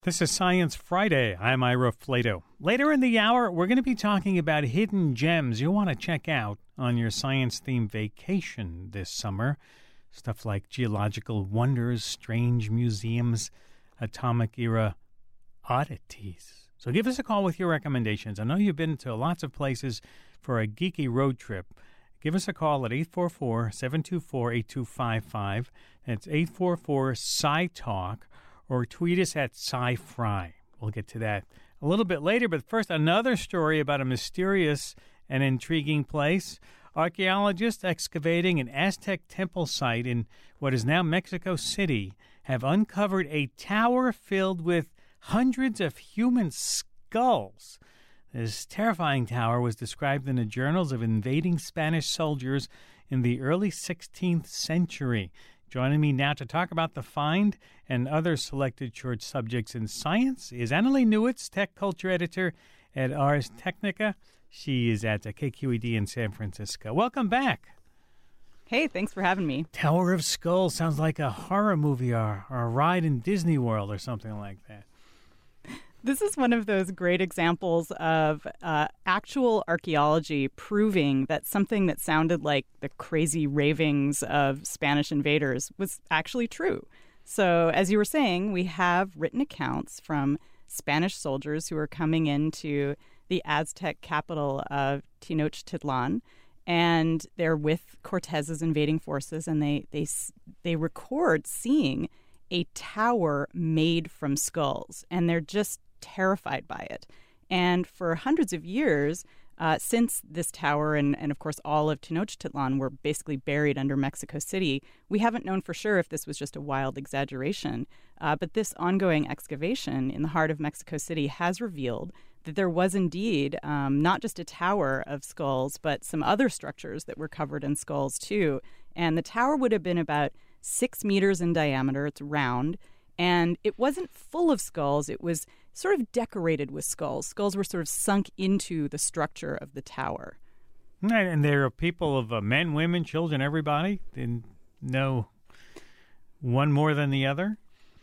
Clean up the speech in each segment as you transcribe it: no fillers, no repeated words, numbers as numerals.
This is Science Friday. I'm Ira Flato. Later in the hour, we're going to be talking about hidden gems you'll want to check out on your science-themed vacation this summer. Stuff like geological wonders, strange museums, atomic-era oddities. So give us a call with your recommendations. I know you've been to lots of places for a geeky road trip. Give us a call at 844-724-8255. That's 844-SciTalk. Or tweet us at SciFry. We'll get to that a little bit later. But first, another story about a mysterious and intriguing place. Archaeologists excavating an Aztec temple site in what is now Mexico City have uncovered a tower filled with hundreds of human skulls. This terrifying tower was described in the journals of invading Spanish soldiers in the early 16th century. Joining me now to talk about the find and other selected short subjects in science is Annalee Newitz, tech culture editor at Ars Technica. She is at KQED in San Francisco. Welcome back. Hey, thanks for having me. Tower of Skulls sounds like a horror movie or a ride in Disney World or something like that. This is one of those great examples of actual archaeology proving that something that sounded like the crazy ravings of Spanish invaders was actually true. So, as you were saying, we have written accounts from Spanish soldiers who are coming into the Aztec capital of Tenochtitlan, and they're with Cortez's invading forces, and they record seeing a tower made from skulls, and they're just terrified by it. And for hundreds of years, since this tower and of course all of Tenochtitlan were basically buried under Mexico City, we haven't known for sure if this was just a wild exaggeration. But this ongoing excavation in the heart of Mexico City has revealed that there was indeed not just a tower of skulls, but some other structures that were covered in skulls too. And the tower would have been about 6 meters in diameter. It's round. And it wasn't full of skulls. It was sort of decorated with skulls. Skulls were sort of sunk into the structure of the tower. And there are people of men, women, children, everybody. Didn't know one more than the other?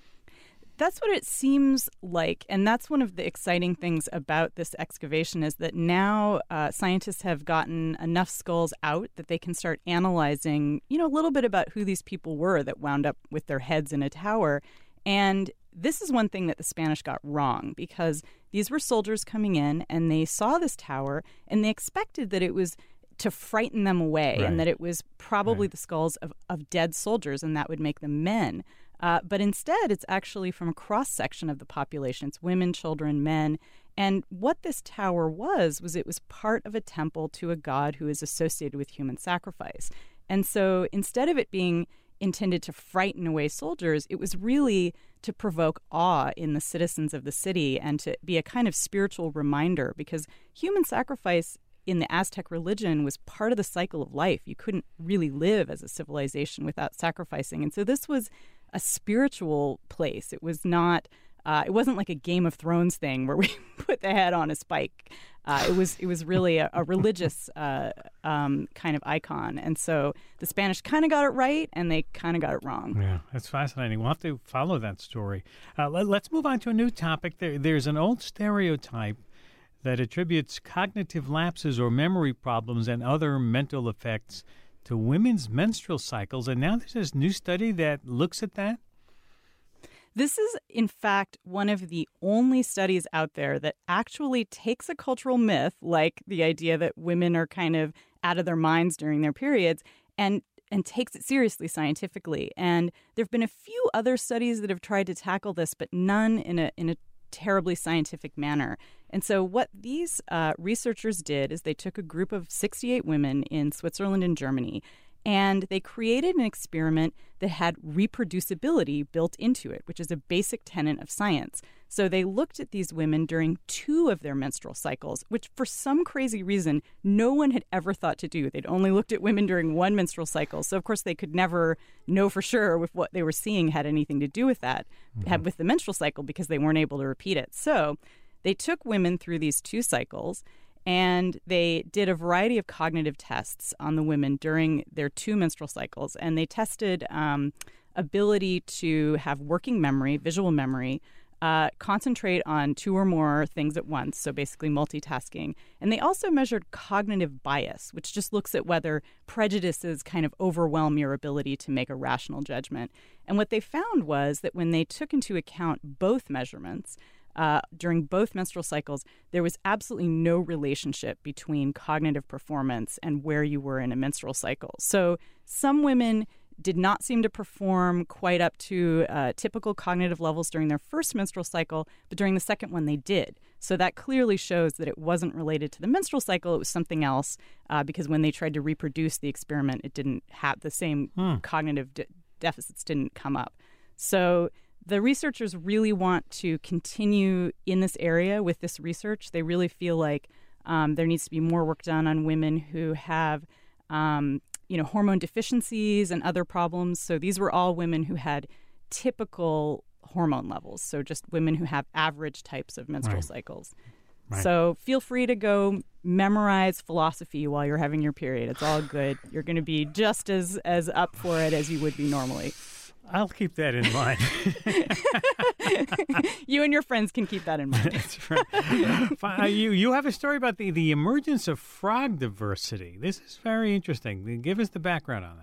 That's what it seems like. And that's one of the exciting things about this excavation is that now scientists have gotten enough skulls out that they can start analyzing, a little bit about who these people were that wound up with their heads in a tower. And this is one thing that the Spanish got wrong, because these were soldiers coming in and they saw this tower and they expected that it was to frighten them away, right, and that it was probably the skulls of dead soldiers and that would make them men. But instead, it's actually from a cross-section of the population. It's women, children, men. And what this tower was it was part of a temple to a god who is associated with human sacrifice. And so instead of it being intended to frighten away soldiers, it was really to provoke awe in the citizens of the city and to be a kind of spiritual reminder, because human sacrifice in the Aztec religion was part of the cycle of life. You couldn't really live as a civilization without sacrificing. And so this was a spiritual place. It was not it wasn't like a Game of Thrones thing where we put the head on a spike. It was really a religious kind of icon. And so the Spanish kind of got it right, and they kind of got it wrong. Yeah, that's fascinating. We'll have to follow that story. Let's move on to a new topic. There's an old stereotype that attributes cognitive lapses or memory problems and other mental effects to women's menstrual cycles. And now there's this new study that looks at that. This is, in fact, one of the only studies out there that actually takes a cultural myth, like the idea that women are kind of out of their minds during their periods, and takes it seriously scientifically. And there have been a few other studies that have tried to tackle this, but none in a terribly scientific manner. And so what these researchers did is they took a group of 68 women in Switzerland and Germany, and they created an experiment that had reproducibility built into it, which is a basic tenet of science. So they looked at these women during 2 of their menstrual cycles, which for some crazy reason, no one had ever thought to do. They'd only looked at women during 1 menstrual cycle. So, of course, they could never know for sure if what they were seeing had anything to do with that, had with the menstrual cycle, because they weren't able to repeat it. So they took women through these 2 cycles, and they did a variety of cognitive tests on the women during their 2 menstrual cycles. And they tested ability to have working memory, visual memory, concentrate on two or more things at once, so basically multitasking. And they also measured cognitive bias, which just looks at whether prejudices kind of overwhelm your ability to make a rational judgment. And what they found was that when they took into account both measurements, during both menstrual cycles, there was absolutely no relationship between cognitive performance and where you were in a menstrual cycle. So some women did not seem to perform quite up to typical cognitive levels during their first menstrual cycle, but during the second one they did. So that clearly shows that it wasn't related to the menstrual cycle, it was something else, because when they tried to reproduce the experiment, it didn't have the same cognitive deficits didn't come up. So the researchers really want to continue in this area with this research. They really feel like there needs to be more work done on women who have hormone deficiencies and other problems. So these were all women who had typical hormone levels, so just women who have average types of menstrual cycles. Right. So feel free to go memorize philosophy while you're having your period. It's all good. You're going to be just as up for it as you would be normally. I'll keep that in mind. You and your friends can keep that in mind. That's right. You have a story about the emergence of frog diversity. This is very interesting. Give us the background on that.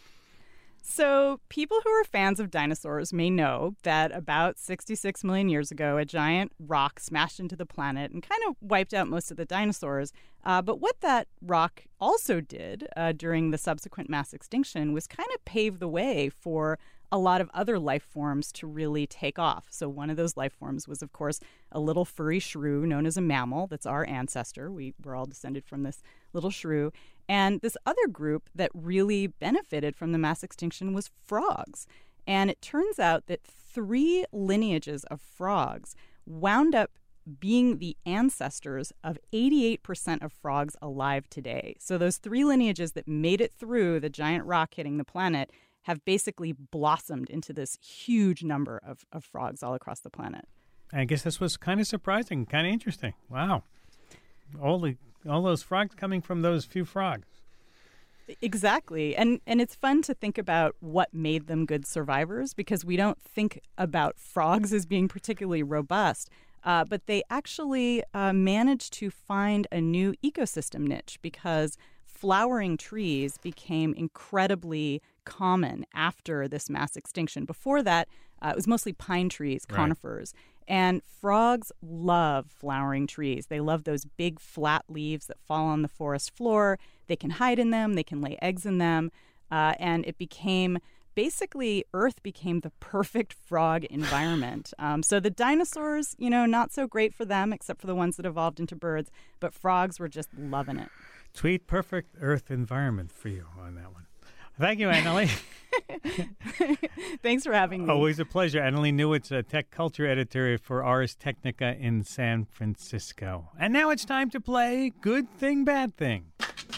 So people who are fans of dinosaurs may know that about 66 million years ago, a giant rock smashed into the planet and kind of wiped out most of the dinosaurs. But what that rock also did during the subsequent mass extinction was kind of pave the way for a lot of other life forms to really take off. So one of those life forms was, of course, a little furry shrew known as a mammal. That's our ancestor. We're all descended from this little shrew. And this other group that really benefited from the mass extinction was frogs. And it turns out that 3 lineages of frogs wound up being the ancestors of 88% of frogs alive today. So those 3 lineages that made it through the giant rock hitting the planet have basically blossomed into this huge number of frogs all across the planet. I guess this was kind of surprising, kind of interesting. Wow. All those frogs coming from those few frogs. Exactly. And it's fun to think about what made them good survivors, because we don't think about frogs as being particularly robust. But they actually managed to find a new ecosystem niche because flowering trees became incredibly common after this mass extinction. Before that, it was mostly pine trees, conifers. Right. And frogs love flowering trees. They love those big flat leaves that fall on the forest floor. They can hide in them. They can lay eggs in them. And it became basically, Earth became the perfect frog environment. So the dinosaurs, not so great for them, except for the ones that evolved into birds. But frogs were just loving it. Sweet, perfect Earth environment for you on that one. Thank you, Annalee. Thanks for having me. Always a pleasure. Annalee Newitz, a tech culture editor for Ars Technica in San Francisco. And now it's time to play Good Thing, Bad Thing.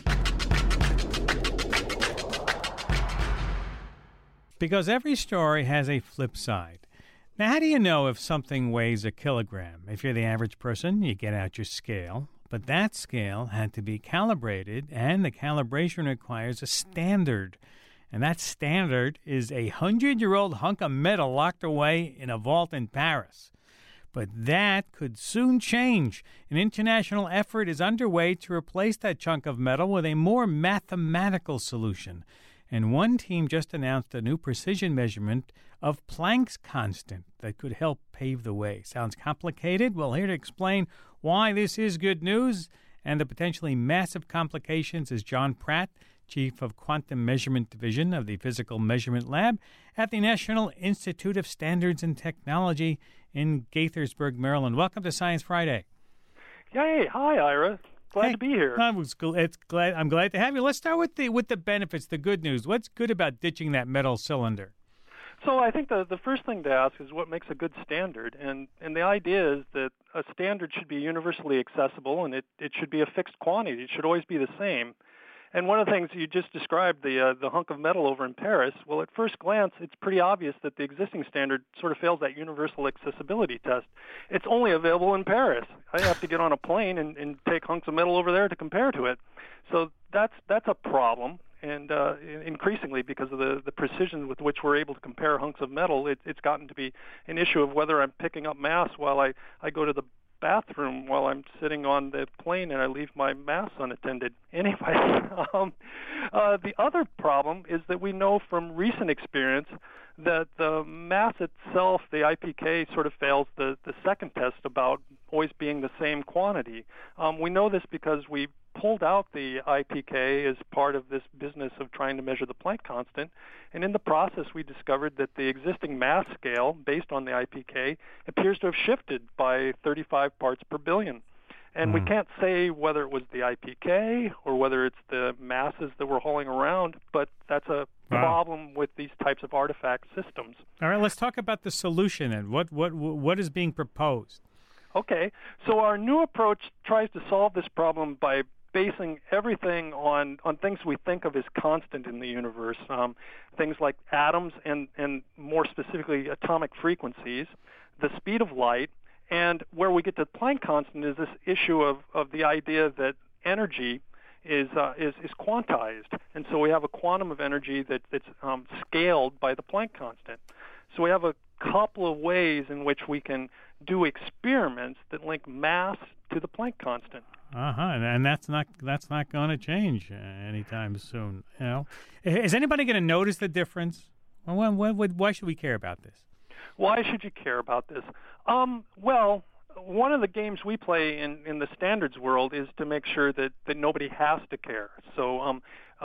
Because every story has a flip side. Now, how do you know if something weighs a kilogram? If you're the average person, you get out your scale. But that scale had to be calibrated, and the calibration requires a standard. And that standard is a 100-year-old hunk of metal locked away in a vault in Paris. But that could soon change. An international effort is underway to replace that chunk of metal with a more mathematical solution. And one team just announced a new precision measurement of Planck's constant that could help pave the way. Sounds complicated? Well, here to explain why this is good news and the potentially massive complications is John Pratt, Chief of Quantum Measurement Division of the Physical Measurement Lab at the National Institute of Standards and Technology in Gaithersburg, Maryland. Welcome to Science Friday. Hey, hi, Ira. Glad to be here. I'm glad to have you. Let's start with the benefits, the good news. What's good about ditching that metal cylinder? So I think the first thing to ask is what makes a good standard, and the idea is that a standard should be universally accessible, and it should be a fixed quantity. It should always be the same. And one of the things you just described, the hunk of metal over in Paris, well, at first glance, it's pretty obvious that the existing standard sort of fails that universal accessibility test. It's only available in Paris. I have to get on a plane and take hunks of metal over there to compare to it. So that's a problem. increasingly because of the precision with which we're able to compare hunks of metal, it's gotten to be an issue of whether I'm picking up mass while I go to the bathroom while I'm sitting on the plane and I leave my mass unattended. Anyway, the other problem is that we know from recent experience that the mass itself, the IPK, sort of fails the second test about always being the same quantity. We know this because we pulled out the IPK as part of this business of trying to measure the Planck constant, and in the process we discovered that the existing mass scale based on the IPK appears to have shifted by 35 parts per billion. And we can't say whether it was the IPK or whether it's the masses that we're hauling around, but that's a problem with these types of artifact systems. All right, let's talk about the solution and what is being proposed. Okay, so our new approach tries to solve this problem by basing everything on things we think of as constant in the universe, things like atoms and more specifically atomic frequencies, the speed of light, and where we get to the Planck constant is this issue of the idea that energy is quantized, and so we have a quantum of energy that's scaled by the Planck constant. So we have a couple of ways in which we can do experiments that link mass to the Planck constant. And that's not going to change anytime soon. You know, is anybody going to notice the difference? Why should we care about this? Why should you care about this? Well, one of the games we play in the standards world is to make sure that nobody has to care. So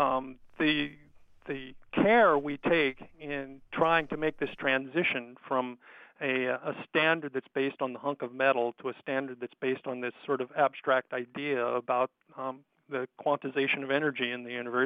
the care we take in trying to make this transition from a standard that's based on the hunk of metal to a standard that's based on this sort of abstract idea about the quantization of energy in the universe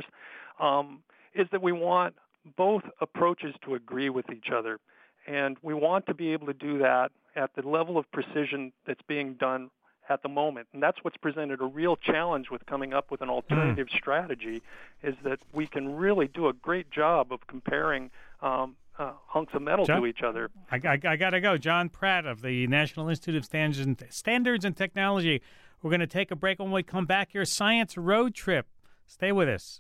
is that we want both approaches to agree with each other. And we want to be able to do that at the level of precision that's being done at the moment. And that's what's presented a real challenge with coming up with an alternative strategy, is that we can really do a great job of comparing hunks of metal to each other. I got to go. John Pratt of the National Institute of Standards and Technology. We're going to take a break. When we come back, your science road trip. Stay with us.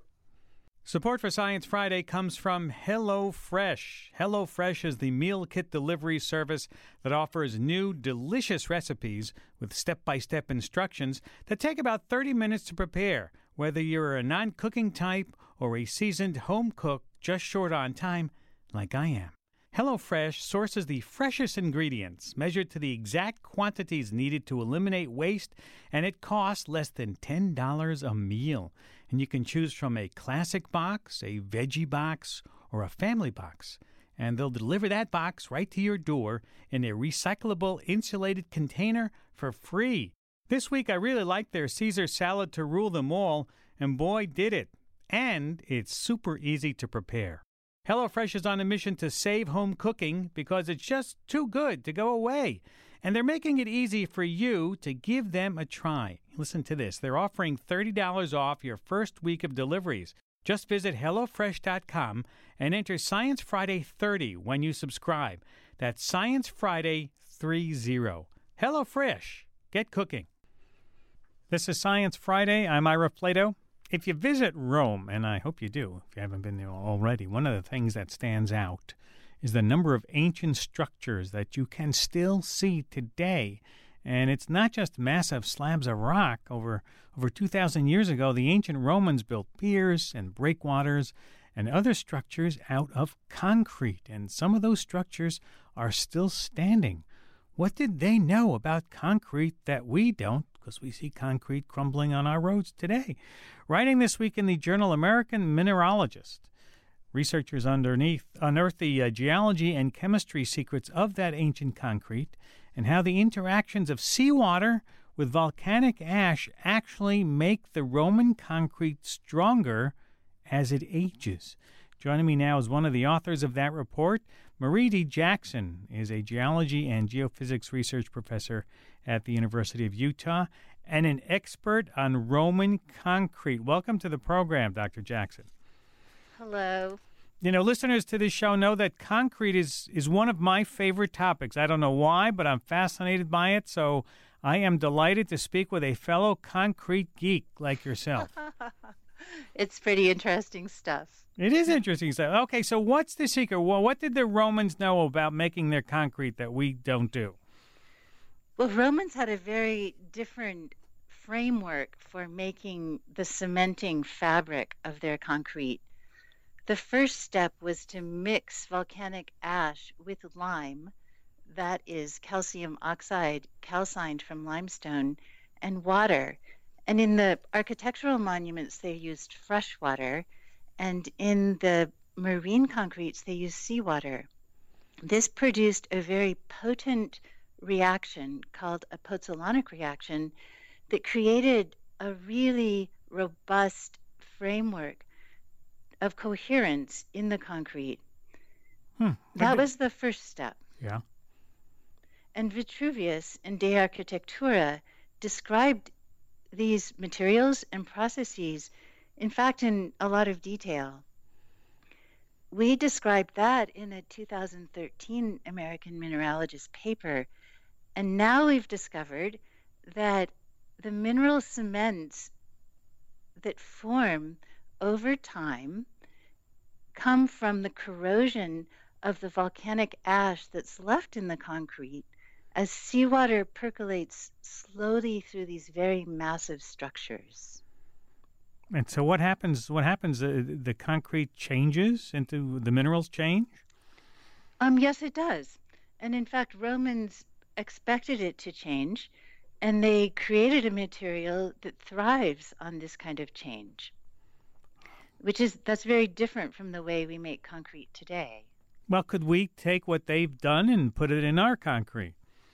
Support for Science Friday comes from HelloFresh. HelloFresh is the meal kit delivery service that offers new, delicious recipes with step-by-step instructions that take about 30 minutes to prepare, whether you're a non-cooking type or a seasoned home cook just short on time, like I am. HelloFresh sources the freshest ingredients, measured to the exact quantities needed to eliminate waste, and it costs less than $10 a meal. And you can choose from a classic box, a veggie box, or a family box. And they'll deliver that box right to your door in a recyclable insulated container for free. This week I really liked their Caesar salad to rule them all, and boy did it. And it's super easy to prepare. HelloFresh is on a mission to save home cooking because it's just too good to go away. And they're making it easy for you to give them a try. Listen to this. They're offering $30 off your first week of deliveries. Just visit HelloFresh.com and enter Science Friday 30 when you subscribe. That's Science Friday 30. HelloFresh. Get cooking. This is Science Friday. I'm Ira Flato. If you visit Rome, and I hope you do if you haven't been there already, one of the things that stands out is the number of ancient structures that you can still see today. And it's not just massive slabs of rock. Over 2,000 years ago, the ancient Romans built piers and breakwaters and other structures out of concrete. And some of those structures are still standing. What did they know about concrete that we don't? Because we see concrete crumbling on our roads today. Writing this week in the journal American Mineralogist, researchers unearthed the geology and chemistry secrets of that ancient concrete and how the interactions of seawater with volcanic ash actually make the Roman concrete stronger as it ages. Joining me now is one of the authors of that report. Marie D. Jackson is a geology and geophysics research professor at the University of Utah and an expert on Roman concrete. Welcome to the program, Dr. Jackson. Hello. You know, listeners to this show know that concrete is one of my favorite topics. I don't know why, but I'm fascinated by it, so I am delighted to speak with a fellow concrete geek like yourself. It's pretty interesting stuff. It is interesting stuff. Okay, so what's the secret? Well, what did the Romans know about making their concrete that we don't do? Well, Romans had a very different framework for making the cementing fabric of their concrete. The first step was to mix volcanic ash with lime, that is calcium oxide calcined from limestone, and water. And in the architectural monuments, they used fresh water, and in the marine concretes, they used seawater. This produced a very potent reaction called a pozzolanic reaction that created a really robust framework of coherence in the concrete. That was the first step. Yeah. And Vitruvius in De Architectura described these materials and processes, in fact, in a lot of detail. We described that in a 2013 American Mineralogist paper, and now we've discovered that the mineral cements that form over time come from the corrosion of the volcanic ash that's left in the concrete as seawater percolates slowly through these very massive structures. And so what happens? The concrete changes into the minerals change? Yes, it does. And in fact, Romans expected it to change, and they created a material that thrives on this kind of change, that's very different from the way we make concrete today. Well, could we take what they've done and put it in our concrete?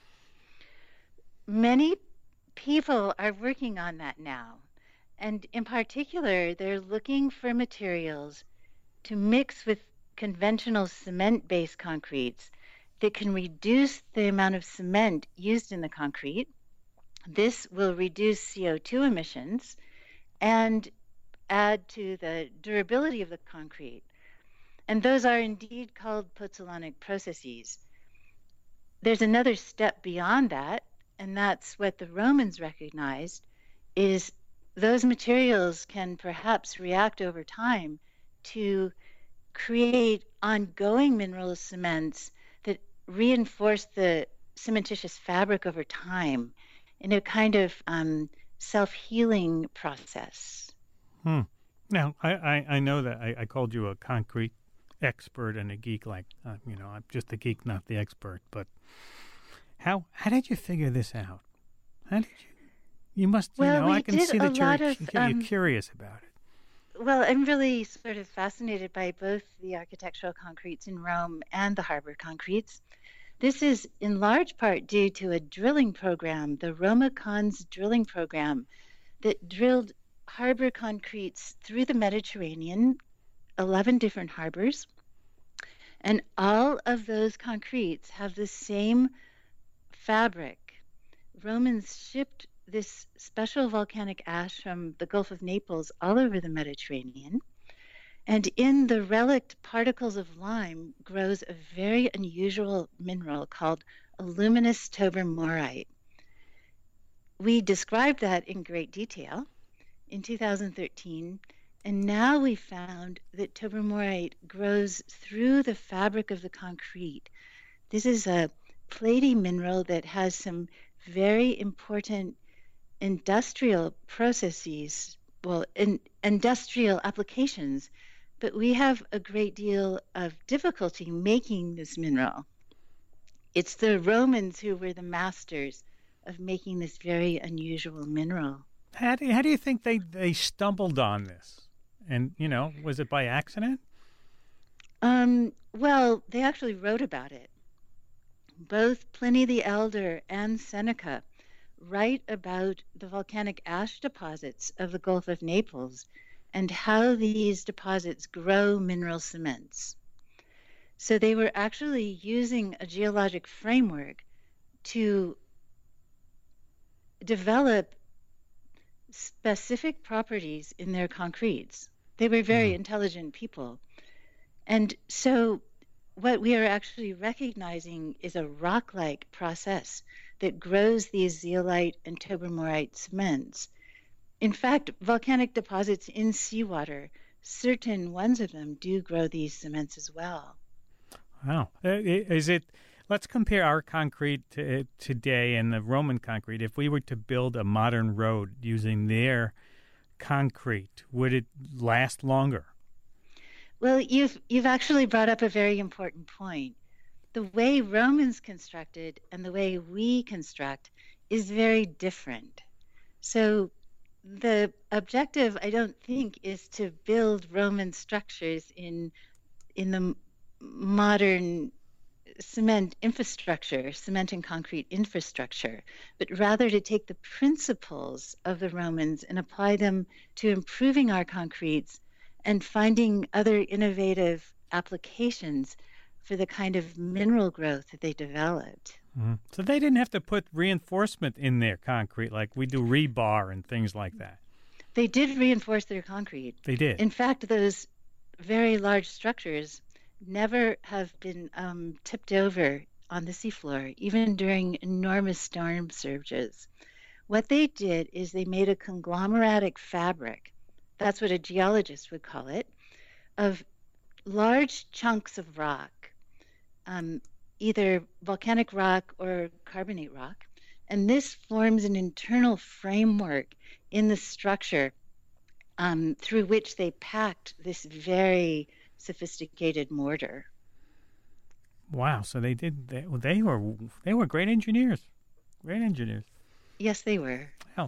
Many people are working on that now. And in particular, they're looking for materials to mix with conventional cement-based concretes that can reduce the amount of cement used in the concrete. This will reduce CO2 emissions and add to the durability of the concrete. And those are indeed called pozzolanic processes. There's another step beyond that, and that's what the Romans recognized, is those materials can perhaps react over time to create ongoing mineral cements that reinforce the cementitious fabric over time in a kind of self-healing process. Now, I know that I called you a concrete expert and a geek, I'm just the geek, not the expert. But how did you figure this out? How did you? You must, I can see that you're curious about it. Well, I'm really sort of fascinated by both the architectural concretes in Rome and the harbor concretes. This is in large part due to a drilling program, the Romacons drilling program, that drilled harbor concretes through the Mediterranean, 11 different harbors. And all of those concretes have the same fabric. Romans shipped this special volcanic ash from the Gulf of Naples all over the Mediterranean. And in the relict particles of lime grows a very unusual mineral called aluminous tobermorite. We described that in great detail in 2013, and now we found that tobermorite grows through the fabric of the concrete. This is a platy mineral that has some very important industrial processes, industrial applications, but we have a great deal of difficulty making this mineral. It's the Romans who were the masters of making this very unusual mineral. How do you think they stumbled on this? And, was it by accident? Well, they actually wrote about it. Both Pliny the Elder and Seneca write about the volcanic ash deposits of the Gulf of Naples and how these deposits grow mineral cements. So they were actually using a geologic framework to develop specific properties in their concretes. They were very intelligent people. And so what we are actually recognizing is a rock-like process that grows these zeolite and tobermorite cements. In fact, volcanic deposits in seawater, certain ones of them do grow these cements as well. Wow. Let's compare our concrete today and the Roman concrete. If we were to build a modern road using their concrete, would it last longer? Well, you've actually brought up a very important point. The way Romans constructed and the way we construct is very different. So the objective, I don't think, is to build Roman structures in the modern cement infrastructure, cement and concrete infrastructure, but rather to take the principles of the Romans and apply them to improving our concretes and finding other innovative applications for the kind of mineral growth that they developed. Mm-hmm. So they didn't have to put reinforcement in their concrete like we do rebar and things like that. They did reinforce their concrete. They did. In fact, those very large structures never have been tipped over on the seafloor, even during enormous storm surges. What they did is they made a conglomeratic fabric, that's what a geologist would call it, of large chunks of rock, either volcanic rock or carbonate rock. And this forms an internal framework in the structure through which they packed this very sophisticated mortar. Wow! So they were great engineers. Great engineers. Yes, they were. Well,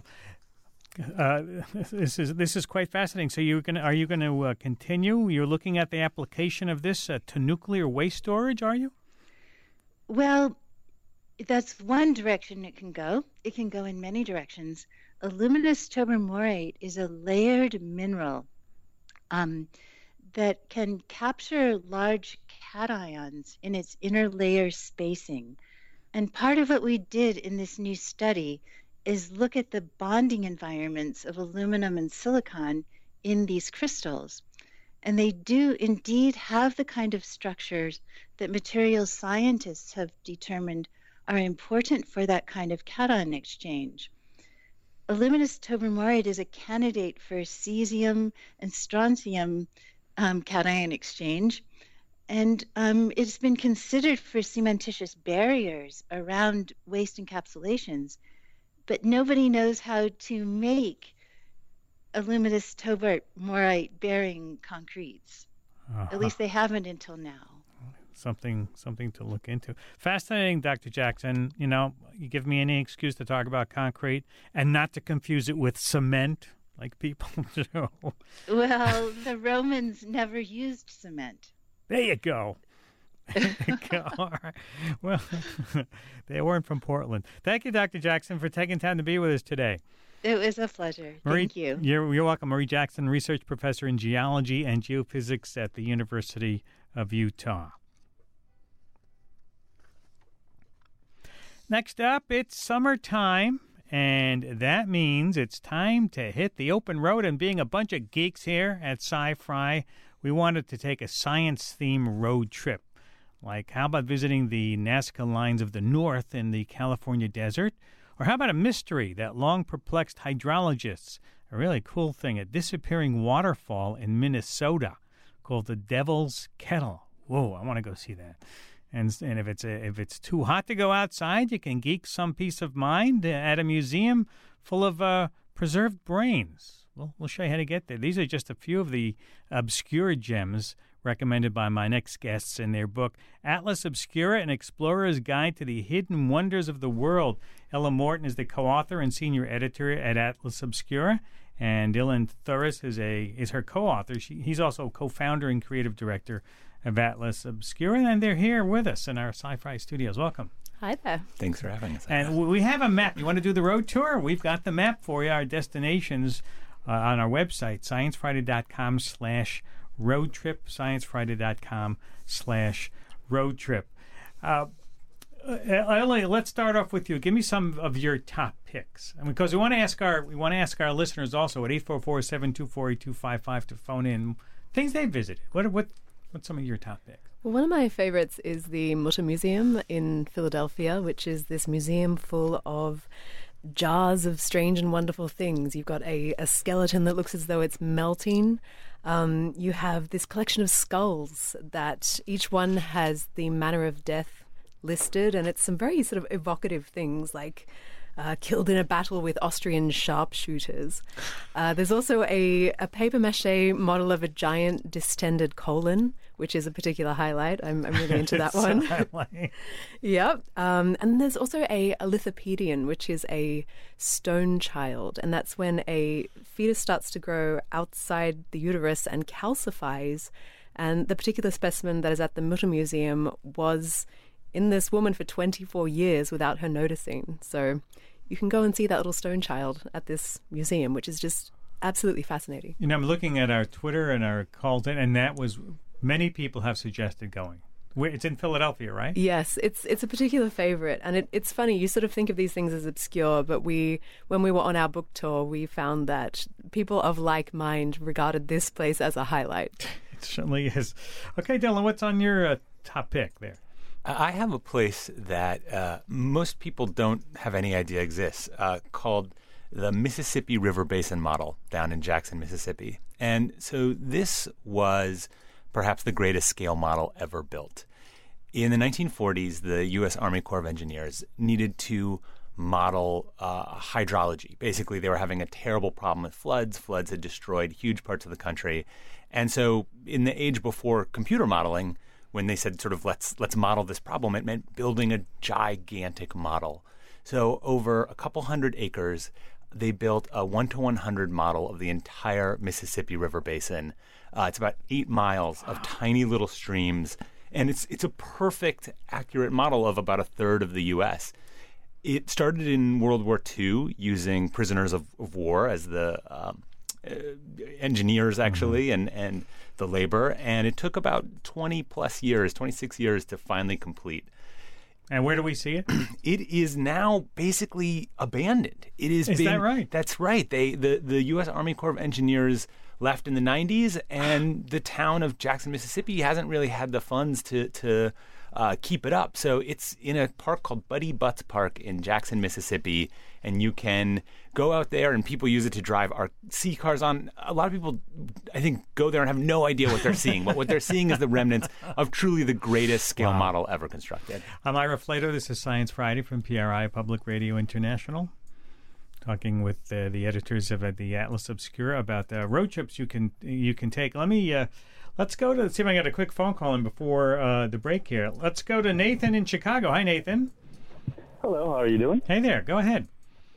this is quite fascinating. So are you going to continue? You're looking at the application of this to nuclear waste storage, are you? Well, that's one direction it can go. It can go in many directions. Aluminous tobermorite is a layered mineral that can capture large cations in its inner layer spacing. And part of what we did in this new study is look at the bonding environments of aluminum and silicon in these crystals. And they do indeed have the kind of structures that materials scientists have determined are important for that kind of cation exchange. Aluminous tobermorite is a candidate for cesium and strontium cation exchange, and it's been considered for cementitious barriers around waste encapsulations, but nobody knows how to make aluminous tobermorite bearing concretes. At least they haven't until now. Something to look into. Fascinating, Dr. Jackson. You know, you give me any excuse to talk about concrete and not to confuse it with cement like people do. Well, the Romans never used cement. There you go. All right. Well, they weren't from Portland. Thank you, Dr. Jackson, for taking time to be with us today. It was a pleasure. Thank you. You're welcome. Marie Jackson, research professor in geology and geophysics at the University of Utah. Next up, it's summertime, and that means it's time to hit the open road. And being a bunch of geeks here at Sci-Fi, we wanted to take a science-themed road trip. Like, how about visiting the Nazca Lines of the North in the California desert? Or how about a mystery that long perplexed hydrologists? A really cool thing, a disappearing waterfall in Minnesota called the Devil's Kettle. Whoa, I want to go see that. And if it's too hot to go outside, you can geek some peace of mind at a museum full of preserved brains. We'll show you how to get there. These are just a few of the obscure gems recommended by my next guests in their book, Atlas Obscura, An Explorer's Guide to the Hidden Wonders of the World. Ella Morton is the co-author and senior editor at Atlas Obscura, and Dylan Thuras is her co-author. He's also co-founder and creative director of Atlas Obscura, and they're here with us in our Sci-Fi studios. Welcome. Hi there. Thanks for having us. And we have a map. You want to do the road tour? We've got the map for you, our destinations on our website, sciencefriday.com/road trip, sciencefriday.com/road trip. Ellie, let's start off with you. Give me some of your top picks, and because we want to ask our listeners also at 844-724-8255 to phone in things they visited. What's some of your top picks? Well, one of my favorites is the Mutter Museum in Philadelphia, which is this museum full of jars of strange and wonderful things. You've got a skeleton that looks as though it's melting. You have this collection of skulls that each one has the manner of death listed, and it's some very sort of evocative things like killed in a battle with Austrian sharpshooters. There's also a papier-mâché model of a giant distended colon, which is a particular highlight. I'm really into that one. Yep. And there's also a lithopedion, which is a stone child, and that's when a fetus starts to grow outside the uterus and calcifies. And the particular specimen that is at the Mutter Museum was in this woman for 24 years without her noticing. So you can go and see that little stone child at this museum, which is just absolutely fascinating. You know, I'm looking at our Twitter and our calls, and that was, many people have suggested going. It's in Philadelphia, right? Yes, it's a particular favorite. And it's funny, you sort of think of these things as obscure, but when we were on our book tour, we found that people of like mind regarded this place as a highlight. It certainly is. Okay, Dylan, what's on your top pick there? I have a place that most people don't have any idea exists, called the Mississippi River Basin Model down in Jackson, Mississippi. And so this was perhaps the greatest scale model ever built. In the 1940s, the U.S. Army Corps of Engineers needed to model hydrology. Basically, they were having a terrible problem with floods. Floods had destroyed huge parts of the country. And so in the age before computer modeling, when they said sort of let's model this problem, it meant building a gigantic model. So over a couple hundred acres, they built a 1:100 model of the entire Mississippi River Basin. It's about 8 miles of tiny little streams, and it's a perfect, accurate model of about a third of the U.S. It started in World War II using prisoners of war as the engineers, actually, and the labor, and it took about 26 years to finally complete. And where do we see it? It is now basically abandoned. Is that right? That's right. The U.S. Army Corps of Engineers left in the 90s, and the town of Jackson, Mississippi hasn't really had the funds to keep it up. So it's in a park called Buddy Butts Park in Jackson, Mississippi, and you can go out there, and people use it to drive RC cars on. A lot of people, I think, go there and have no idea what they're seeing. But what they're seeing is the remnants of truly the greatest scale model ever constructed. I'm Ira Flato. This is Science Friday from PRI Public Radio International, talking with the editors of the Atlas Obscura about road trips you can take. Let's go to see if I got a quick phone call in before the break here. Let's go to Nathan in Chicago. Hi, Nathan. Hello, how are you doing? Hey there. Go ahead.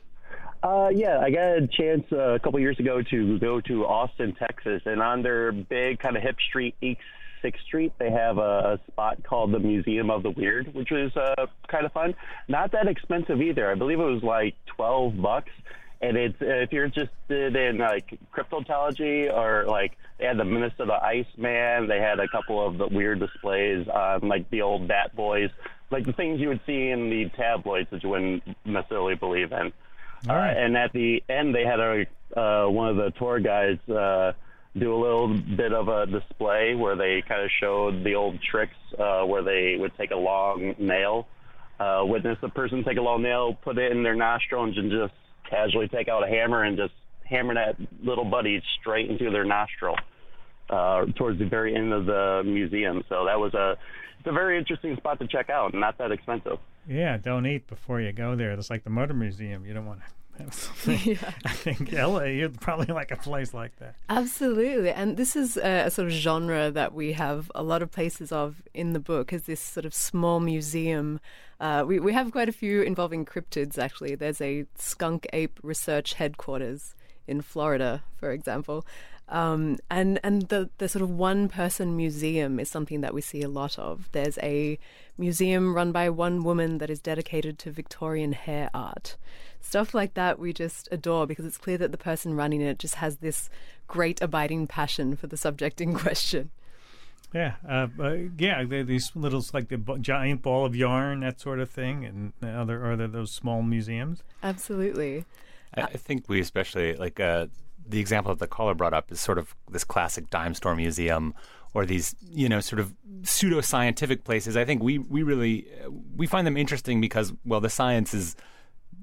Yeah, I got a chance a couple years ago to go to Austin, Texas, and on their big kind of hip street, East 6th Street, they have a spot called the Museum of the Weird, which was kind of fun. Not that expensive either. I believe it was like $12, and it's if you're interested in like cryptozoology, or like they had the Menace of the Iceman, they had a couple of the weird displays on like the old Bat Boys, like the things you would see in the tabloids that you wouldn't necessarily believe in. All right. And at the end, they had one of the tour guides do a little bit of a display where they kind of showed the old tricks where they would take a long nail, witness a person take a long nail, put it in their nostril, and just casually take out a hammer and just hammer that little buddy straight into their nostril towards the very end of the museum. So that was it's a very interesting spot to check out, and not that expensive. Yeah, don't eat before you go there. It's like the Motor Museum. You don't want to have something. Yeah. I think L.A., you'd probably like a place like that. Absolutely. And this is a sort of genre that we have a lot of places of in the book, is this sort of small museum. We have quite a few involving cryptids, actually. There's a skunk ape research headquarters in Florida, for example. And the sort of one-person museum is something that we see a lot of. There's a museum run by one woman that is dedicated to Victorian hair art. Stuff like that we just adore, because it's clear that the person running it just has this great abiding passion for the subject in question. Yeah, these little, like the giant ball of yarn, that sort of thing, and are there those small museums? Absolutely. I think we especially like the example that the caller brought up is sort of this classic dime store museum, or these sort of pseudo-scientific places. I think we really find them interesting because, well, the science is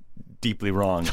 deeply wrong.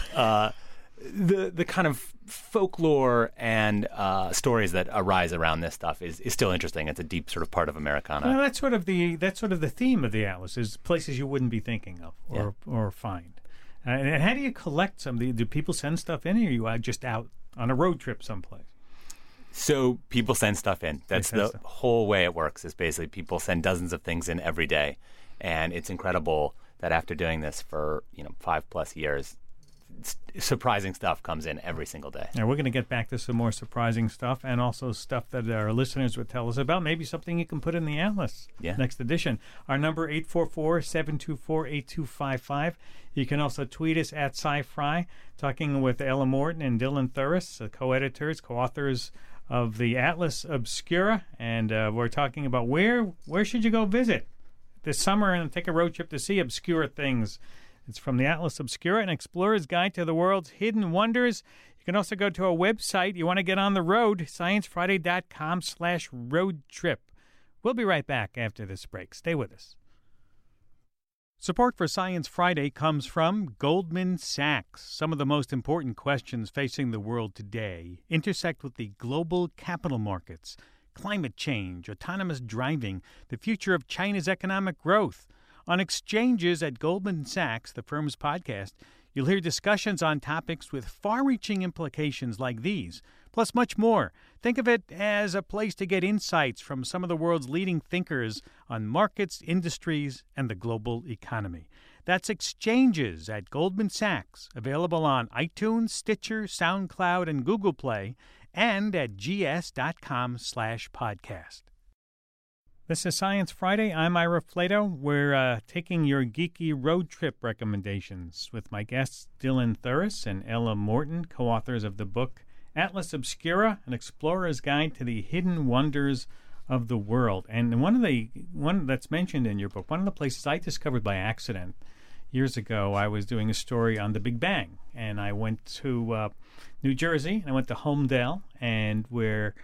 The kind of folklore and stories that arise around this stuff is still interesting. It's a deep sort of part of Americana. Well, that's sort of the theme of the Atlas, is places you wouldn't be thinking of or find. And how do you collect some? Do people send stuff in, or are you just out on a road trip someplace? So people send stuff in. That's the whole way it works, is basically people send dozens of things in every day. And it's incredible that after doing this for 5+ years, surprising stuff comes in every single day. Now, we're going to get back to some more surprising stuff, and also stuff that our listeners would tell us about. Maybe something you can put in the Atlas next edition. Our number, 844-724-8255. You can also tweet us at SciFri, talking with Ella Morton and Dylan Thuras, co-editors, co-authors of the Atlas Obscura. And we're talking about where should you go visit this summer and take a road trip to see obscure things. It's from the Atlas Obscura, an explorer's guide to the world's hidden wonders. You can also go to our website. You want to get on the road, sciencefriday.com/road trip. We'll be right back after this break. Stay with us. Support for Science Friday comes from Goldman Sachs. Some of the most important questions facing the world today intersect with the global capital markets, climate change, autonomous driving, the future of China's economic growth. On Exchanges at Goldman Sachs, the firm's podcast, you'll hear discussions on topics with far-reaching implications like these, plus much more. Think of it as a place to get insights from some of the world's leading thinkers on markets, industries, and the global economy. That's Exchanges at Goldman Sachs, available on iTunes, Stitcher, SoundCloud, and Google Play, and at gs.com/podcast. This is Science Friday. I'm Ira Flato. We're taking your geeky road trip recommendations with my guests Dylan Thuras and Ella Morton, co-authors of the book Atlas Obscura, an explorer's guide to the hidden wonders of the world. And one that's mentioned in your book, one of the places I discovered by accident years ago, I was doing a story on the Big Bang, and I went to New Jersey, and I went to Holmdel, and where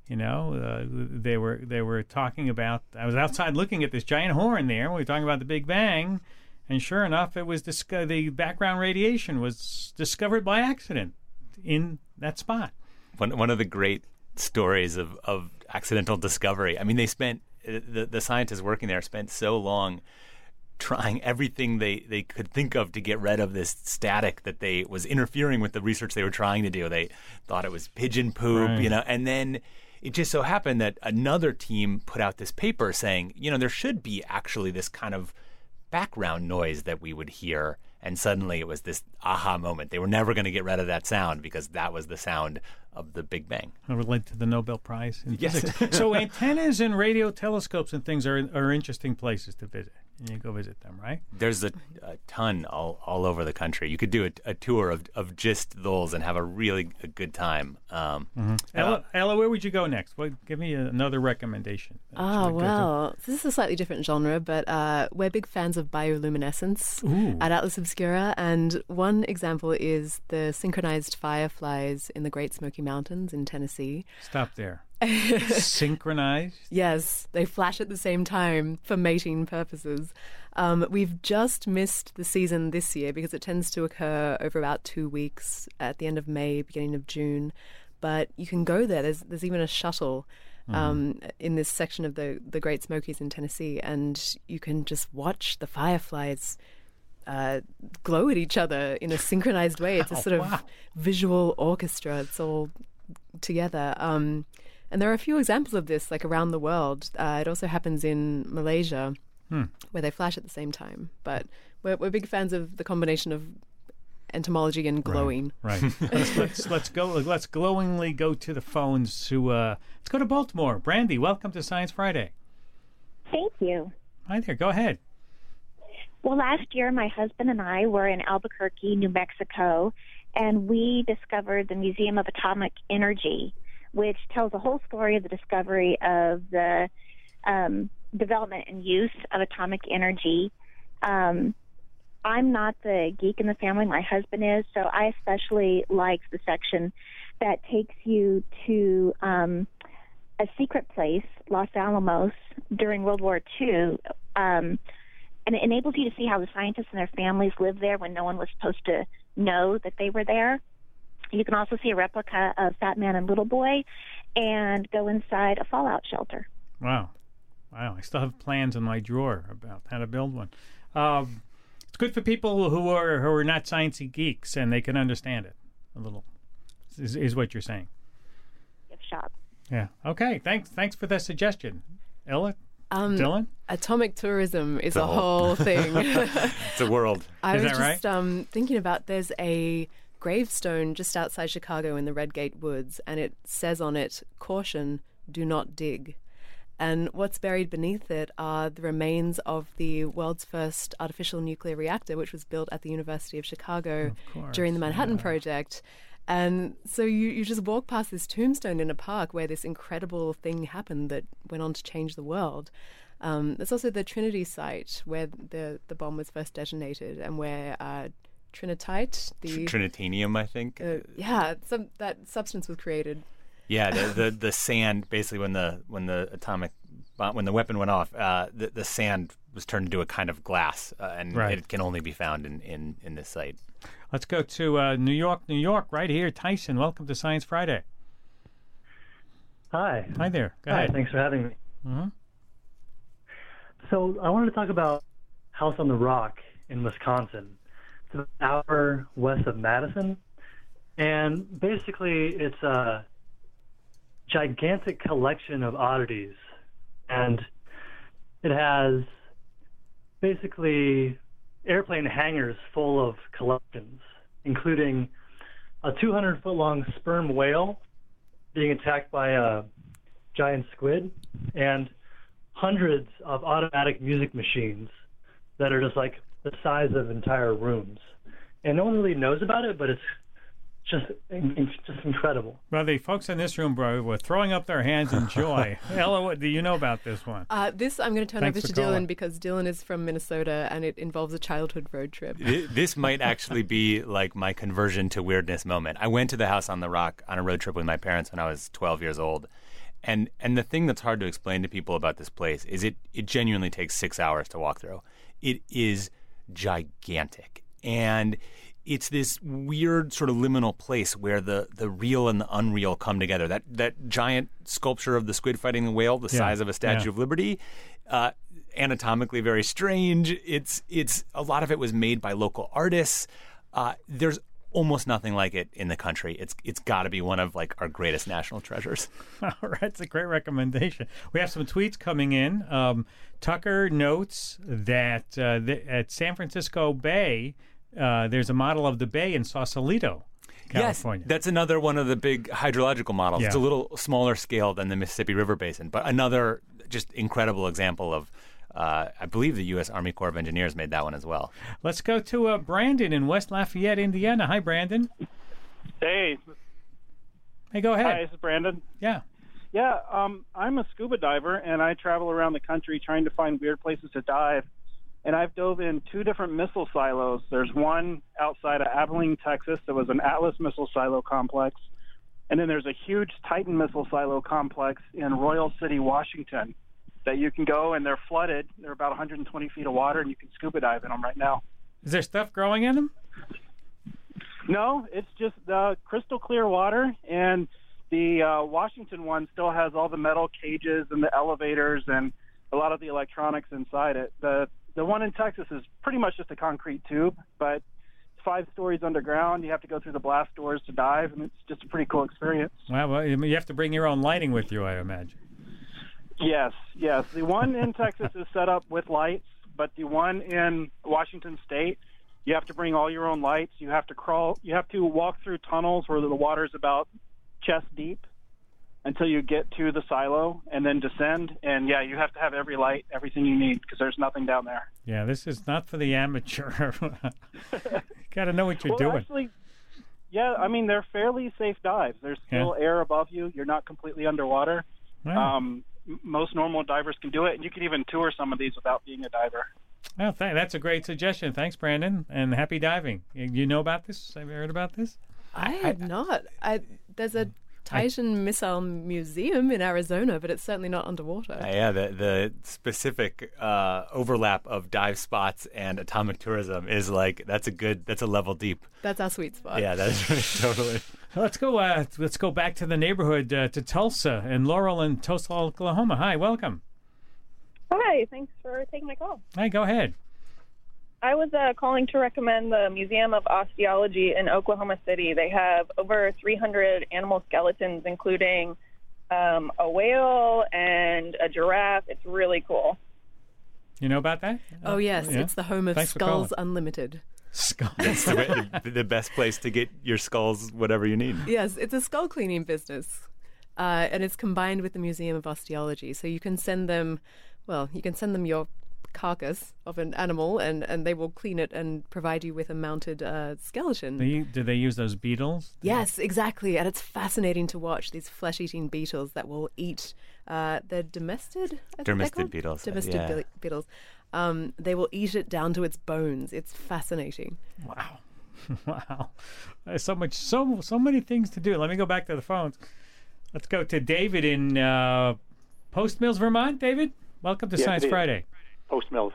they were talking about. I was outside looking at this giant horn there. We were talking about the Big Bang, and sure enough, it was the background radiation was discovered by accident in that spot. One of the great stories of accidental discovery. I mean, they spent the scientists working there spent so long trying everything they could think of to get rid of this static that was interfering with the research they were trying to do. They thought it was pigeon poop, right. And then it just so happened that another team put out this paper saying, there should be actually this kind of background noise that we would hear. And suddenly it was this aha moment. They were never going to get rid of that sound because that was the sound of the Big Bang. It led to the Nobel Prize in Yes. physics. So antennas and radio telescopes and things are interesting places to visit. And you go visit them, right? There's a ton all over the country. You could do a tour of just those and have a really good time. Ella, where would you go next? Give me another recommendation. Well, this is a slightly different genre, but we're big fans of bioluminescence at Atlas Obscura, and one example is the synchronized fireflies in the Great Smoky Mountains in Tennessee. Stop there. Synchronized? Yes, they flash at the same time for mating purposes. We've just missed the season this year because it tends to occur over about 2 weeks at the end of May, beginning of June. But you can go there. There's even a shuttle in this section of the Great Smokies in Tennessee, and you can just watch the fireflies glow at each other in a synchronized way. It's a sort of visual orchestra. It's all together. And there are a few examples of this, like around the world. It also happens in Malaysia, where they flash at the same time. But we're big fans of the combination of entomology and glowing. Right. Let's glowingly go to the phones. Let's go to Baltimore. Brandy, welcome to Science Friday. Thank you. Hi there. Go ahead. Well, last year, my husband and I were in Albuquerque, New Mexico, and we discovered the Museum of Atomic Energy, which tells the whole story of the discovery of the development and use of atomic energy. I'm not the geek in the family. My husband is, so I especially like the section that takes you to a secret place, Los Alamos, during World War II. and it enables you to see how the scientists and their families live there when no one was supposed to know that they were there. You can also see a replica of Fat Man and Little Boy and go inside a fallout shelter. Wow. I still have plans in my drawer about how to build one. It's good for people who are not sciencey geeks, and they can understand it a little, is what you're saying. Gift shop. Yeah. Okay. Thanks for the suggestion. Ella? Dylan? Atomic tourism is a whole thing. It's a world. I Is was that just thinking about, there's a gravestone just outside Chicago in the Redgate Woods, and it says on it, "Caution, do not dig." And what's buried beneath it are the remains of the world's first artificial nuclear reactor, which was built at the University of Chicago during the Manhattan Project. And so you just walk past this tombstone in a park where this incredible thing happened that went on to change the world. There's also the Trinity site where the bomb was first detonated, and where trinitite, Trinitanium, I think. That substance was created. Yeah, the sand, basically when the weapon went off, the sand was turned into a kind of glass, and it can only be found in this site. Let's go to New York, right here. Tyson, welcome to Science Friday. Hi. Hi there. Go ahead. Thanks for having me. Mm-hmm. So I wanted to talk about House on the Rock in Wisconsin. It's an hour west of Madison, and basically it's a gigantic collection of oddities, and it has basically airplane hangars full of collections, including a 200-foot-long sperm whale being attacked by a giant squid, and hundreds of automatic music machines that are just like the size of entire rooms. And no one really knows about it, but it's just incredible. Well, the folks in this room, bro, were throwing up their hands in joy. Ella, what do you know about this one? This I'm going to turn Thanks over to for calling. Dylan, because Dylan is from Minnesota, and it involves a childhood road trip. This might actually be like my conversion to weirdness moment. I went to the House on the Rock on a road trip with my parents when I was 12 years old. And the thing that's hard to explain to people about this place is it genuinely takes 6 hours to walk through. It is gigantic. And it's this weird sort of liminal place where the real and the unreal come together. That giant sculpture of the squid fighting the whale, the size of a Statue of Liberty, anatomically very strange. It's a lot of it was made by local artists. There's almost nothing like it in the country. It's got to be one of like our greatest national treasures. All right, it's a great recommendation. We have some tweets coming in. Tucker notes that at San Francisco Bay, there's a model of the bay in Sausalito, California. Yes, that's another one of the big hydrological models. Yeah. It's a little smaller scale than the Mississippi River Basin, but another just incredible example of, I believe the U.S. Army Corps of Engineers made that one as well. Let's go to Brandon in West Lafayette, Indiana. Hi, Brandon. Hey. Hey, go ahead. Hi, this is Brandon. Yeah. Yeah, I'm a scuba diver, and I travel around the country trying to find weird places to dive. And I've dove in 2 different missile silos. There's one outside of Abilene, Texas, that was an Atlas missile silo complex. And then there's a huge Titan missile silo complex in Royal City, Washington, that you can go, and they're flooded. They're about 120 feet of water, and you can scuba dive in them right now. Is there stuff growing in them? No, it's just crystal clear water, and the Washington one still has all the metal cages and the elevators and a lot of the electronics inside it. The one in Texas is pretty much just a concrete tube, but it's 5 stories underground. You have to go through the blast doors to dive, and it's just a pretty cool experience. Well, you have to bring your own lighting with you, I imagine. Yes. The one in Texas is set up with lights, but the one in Washington State, you have to bring all your own lights. You have to walk through tunnels where the water's about chest deep until you get to the silo and then descend. And, yeah, you have to have every light, everything you need, because there's nothing down there. Yeah, this is not for the amateur. You got to know what you're doing. Actually, yeah, I mean, they're fairly safe dives. There's still air above you. You're not completely underwater. Wow. Most normal divers can do it, and you can even tour some of these without being a diver. Well, that's a great suggestion. Thanks, Brandon, and happy diving. You know about this? Have you heard about this? I had not. There's a Titan Missile Museum in Arizona, but it's certainly not underwater. Yeah, the specific overlap of dive spots and atomic tourism is that's a level deep. That's our sweet spot. Yeah, that is really totally. Let's go back to the neighborhood to Tulsa and Laurel in Tulsa, Oklahoma. Hi, welcome. Hi, thanks for taking my call. Hi, go ahead. I was calling to recommend the Museum of Osteology in Oklahoma City. They have over 300 animal skeletons, including a whale and a giraffe. It's really cool. You know about that? Oh, yes. Yeah. It's the home of Skulls Unlimited. That's the best place to get your skulls, whatever you need. Yes, it's a skull cleaning business. And it's combined with the Museum of Osteology. So you can send them, your carcass of an animal and they will clean it and provide you with a mounted skeleton. Do they use those beetles? Yes, exactly. And it's fascinating to watch these flesh-eating beetles that will eat the dermestid beetles. Dermestid beetles. They will eat it down to its bones. It's fascinating. Wow. Wow. There's so many things to do. Let me go back to the phones. Let's go to David in Post Mills, Vermont. David, welcome to Science Friday. Post Mills.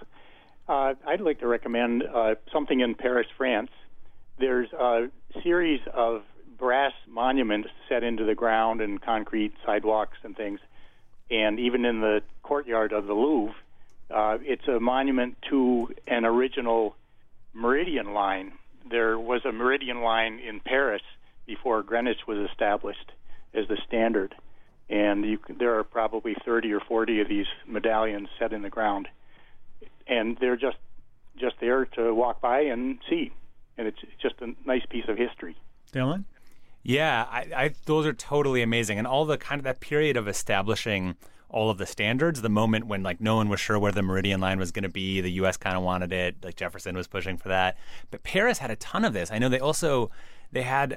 I'd like to recommend something in Paris, France. There's a series of brass monuments set into the ground and concrete sidewalks and things. And even in the courtyard of the Louvre, it's a monument to an original meridian line. There was a meridian line in Paris before Greenwich was established as the standard. And there are probably 30 or 40 of these medallions set in the ground. And they're just there to walk by and see. And it's just a nice piece of history. Dylan? Yeah, I those are totally amazing. And all the kind of that period of establishing all of the standards, the moment when no one was sure where the meridian line was going to be, the U.S. kind of wanted it, Jefferson was pushing for that. But Paris had a ton of this. I know they had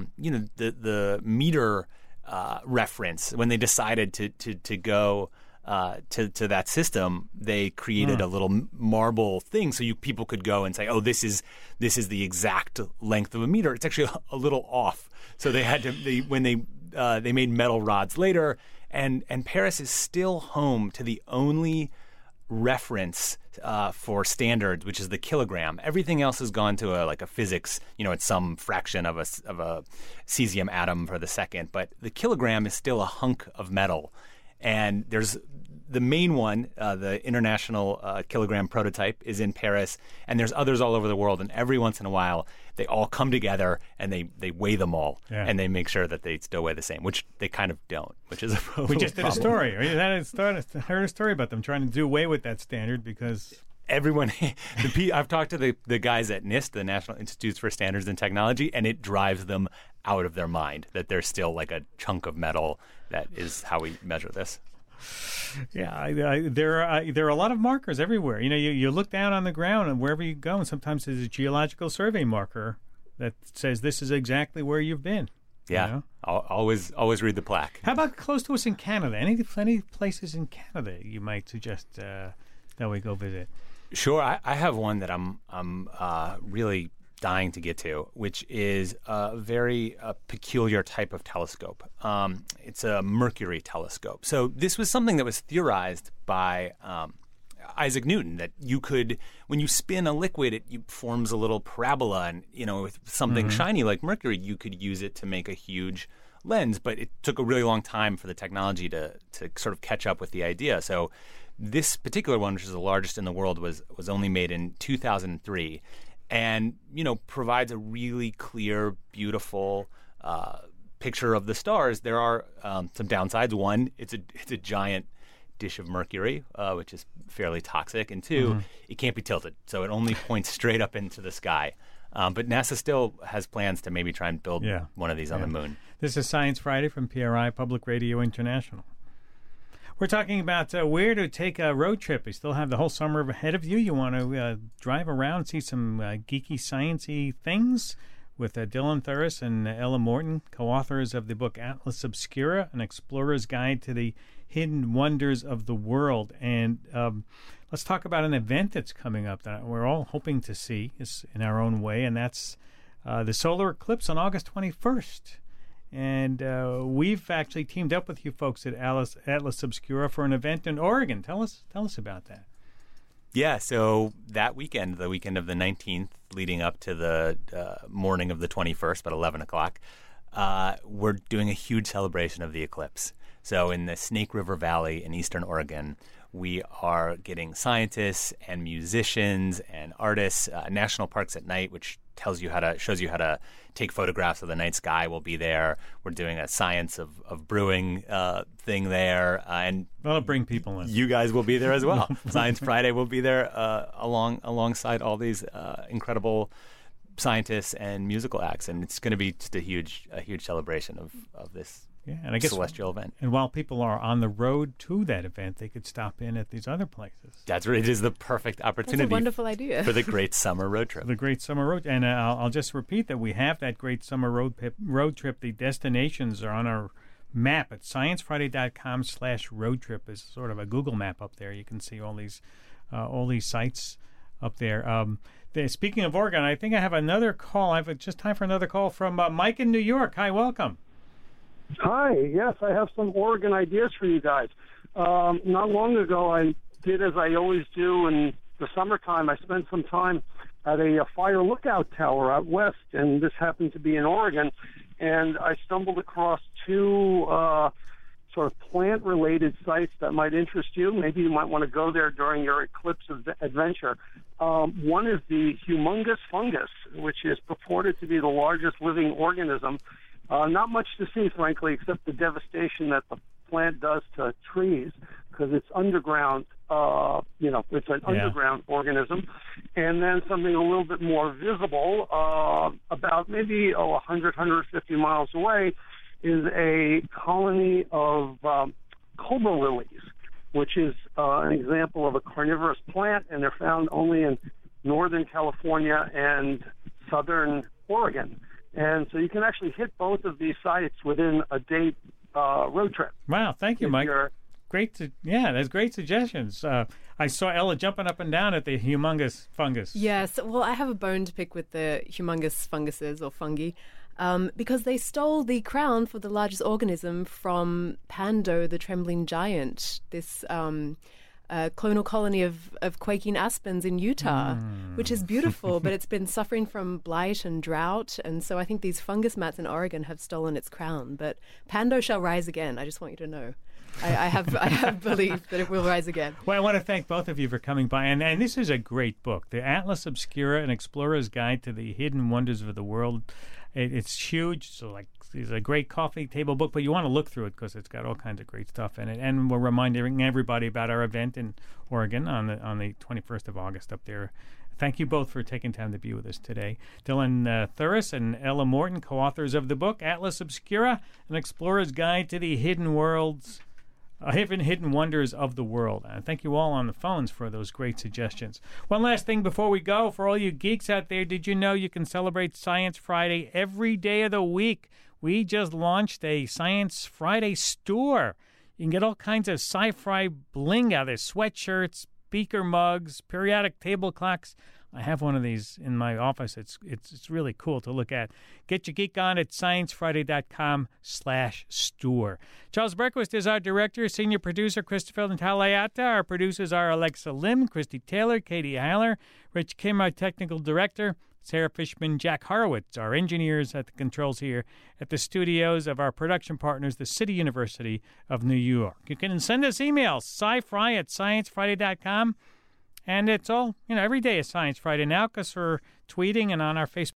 the meter reference when they decided to go to that system. They created a little marble thing so people could go and say, oh, this is the exact length of a meter. It's actually a little off. So they had to they made metal rods later, and Paris is still home to the only reference for standards, which is the kilogram. Everything else has gone to a physics, it's some fraction of a cesium atom for the second, but the kilogram is still a hunk of metal. And there's the main one, the international kilogram prototype, is in Paris, and there's others all over the world. And every once in a while, they all come together and they weigh them all, and they make sure that they still weigh the same, which they kind of don't. Which is we just did a story. I heard a story about them trying to do away with that standard because everyone. I've talked to the guys at NIST, the National Institutes for Standards and Technology, and it drives them out of their mind that there's still a chunk of metal that is how we measure this. Yeah, there are a lot of markers everywhere. You look down on the ground and wherever you go, and sometimes there's a geological survey marker that says this is exactly where you've been. Yeah, always read the plaque. How about close to us in Canada? Any places in Canada you might suggest that we go visit? Sure, I have one that I'm really dying to get to, which is a very peculiar type of telescope. It's a Mercury telescope. So this was something that was theorized by Isaac Newton, that you could, when you spin a liquid, it forms a little parabola, and with something shiny like Mercury, you could use it to make a huge lens. But it took a really long time for the technology to sort of catch up with the idea. So this particular one, which is the largest in the world, was only made in 2003. And, provides a really clear, beautiful picture of the stars. There are some downsides. One, it's a giant dish of mercury, which is fairly toxic. And two, it can't be tilted. So it only points straight up into the sky. But NASA still has plans to maybe try and build one of these on the moon. This is Science Friday from PRI, Public Radio International. We're talking about where to take a road trip. You still have the whole summer ahead of you. You want to drive around, see some geeky, sciencey things with Dylan Thuras and Ella Morton, co-authors of the book Atlas Obscura, An Explorer's Guide to the Hidden Wonders of the World. And let's talk about an event that's coming up that we're all hoping to see in our own way, and that's the solar eclipse on August 21st. And we've actually teamed up with you folks at Atlas Obscura for an event in Oregon. Tell us about that. Yeah, so that weekend, the weekend of the 19th, leading up to the morning of the 21st, about 11 o'clock, we're doing a huge celebration of the eclipse. So in the Snake River Valley in eastern Oregon, we are getting scientists and musicians and artists. National Parks at Night, which shows you how to take photographs of the night sky, will be there. We're doing a science of brewing thing there, and that'll bring people in. You guys will be there as well. Science Friday will be there alongside all these incredible scientists and musical acts, and it's going to be just a huge celebration of this. Yeah, and I guess celestial event. And while people are on the road to that event, they could stop in at these other places. That's right. It is the perfect opportunity. That's a wonderful idea. For the great summer road trip. The great summer road. And I'll just repeat that we have that great summer road trip. The destinations are on our map at sciencefriday.com/road trip. Is sort of a Google map up there. You can see all these sites up there. Speaking of Oregon, I think I have another call. I have just time for another call from Mike in New York. Hi, welcome. Hi, yes, I have some Oregon ideas for you guys. Not long ago, I did as I always do in the summertime. I spent some time at a fire lookout tower out west, and this happened to be in Oregon, and I stumbled across two sort of plant-related sites that might interest you. Maybe you might want to go there during your eclipse adventure. One is the humongous fungus, which is purported to be the largest living organism. Not much to see, frankly, except the devastation that the plant does to trees, because it's underground. It's an underground organism. And then something a little bit more visible, about maybe 100, 150 miles away, is a colony of cobra lilies, which is an example of a carnivorous plant, and they're found only in northern California and southern Oregon. And so you can actually hit both of these sites within a day road trip. Wow, thank you, Mike. That's great suggestions. I saw Ella jumping up and down at the humongous fungus. Yes, well, I have a bone to pick with the humongous funguses or fungi because they stole the crown for the largest organism from Pando, the trembling giant, this clonal colony of quaking aspens in Utah, which is beautiful, but it's been suffering from blight and drought, and so I think these fungus mats in Oregon have stolen its crown. But Pando shall rise again. I just want you to know. I have belief that it will rise again. Well, I want to thank both of you for coming by, and this is a great book, The Atlas Obscura, An Explorer's Guide to the Hidden Wonders of the World. It's huge, so it's a great coffee table book, but you want to look through it because it's got all kinds of great stuff in it. And we're reminding everybody about our event in Oregon on the 21st of August up there. Thank you both for taking time to be with us today. Dylan Thuras and Ella Morton, co-authors of the book Atlas Obscura, An Explorer's Guide to the Hidden Wonders of the World. And thank you all on the phones for those great suggestions. One last thing before we go. For all you geeks out there, did you know you can celebrate Science Friday every day of the week? We just launched a Science Friday store. You can get all kinds of sci-fi bling out there, sweatshirts, beaker mugs, periodic table clocks. I have one of these in my office. It's really cool to look at. Get your geek on at sciencefriday.com/store. Charles Berquist is our director. Senior producer Christopher Ntalayata. Our producers are Alexa Lim, Christy Taylor, Katie Heiler, Rich Kim, our technical director, Sarah Fishman, Jack Horowitz, our engineers at the controls here at the studios of our production partners, the City University of New York. You can send us emails, scifry@sciencefriday.com. And it's all, every day is Science Friday now because we're tweeting and on our Facebook